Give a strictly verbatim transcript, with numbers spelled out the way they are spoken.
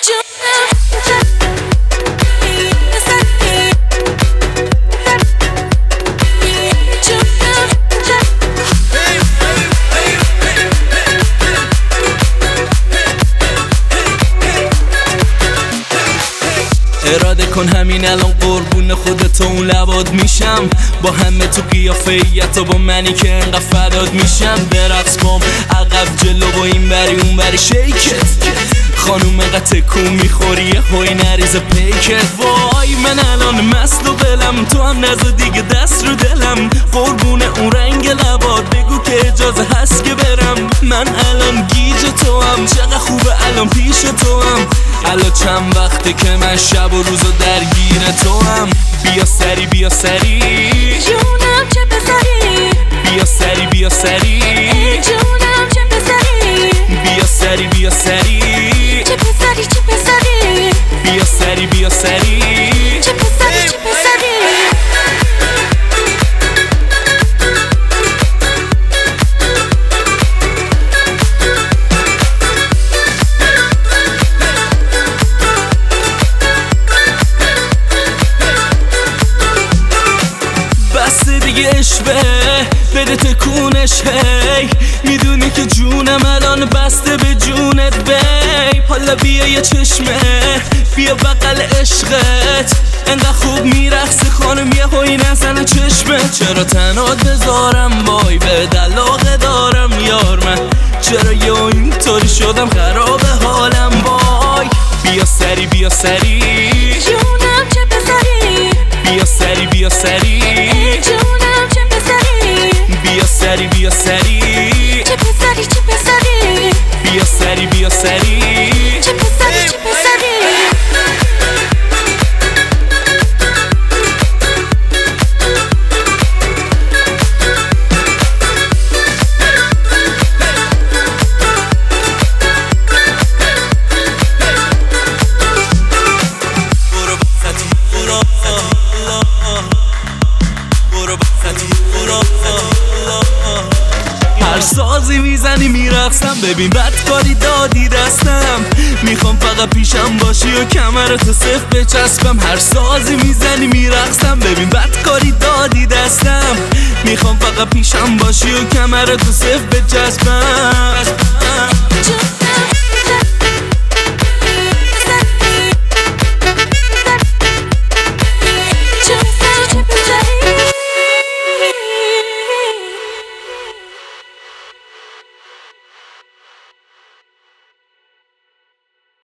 اراده کن همین الان قربون خودت اون لباد میشم، با همه تو قیافیت و با منی که انقدر فداد میشم. برقص بام عقب جلو و این بری اون بری شیکت، خانوم انقدر تکون میخوری هوی نریز پیکت. وای من الان مست و بلم، تو هم نزا دیگه دست رو دلم. قربون اون رنگ لباد بگو که اجازه هست که برم. من الان گیج تو هم، چقدر خوبه الان پیش تو هم. الان چند وقته که من شب و روزو درگیر تو هم. بیا سری بیا سری جونم چه پسری، بیا سری بیا سری جونم چه پسری، بیا سری بیا سری چه پسری چه پسری، بیا سری بیا سری چه پسری چه پسری. دیگه اشبه بده تکونش هی، میدونی که جونم الان بسته به جونت بی. حالا بیا یه چشمه بیا بغل عشقت، انقدر خوب میرقصی خانم یه هوی نزنه چشمه. چرا تنات بذارم وای به دلاغه دارم یار، من چرا یه اینطوری شدم خراب حالم وای. بیا سری بیا سری جونم چه پسری، بیا سری بیا سری جونم چه پسری، بیا سری بیا سری چه پسری چه پسری، بیا سری بیا سری چه پسری چه پسری. هر سازی میزنی میرقصم، ببین بدکاری دادی دستم. میخوام فقط پیشم باشی و کمرتو صف بچسبم. هر سازی میزنی میرقصم، ببین بدکاری دادی دستم. میخوام فقط پیشم باشی و کمرتو صف بچسبم.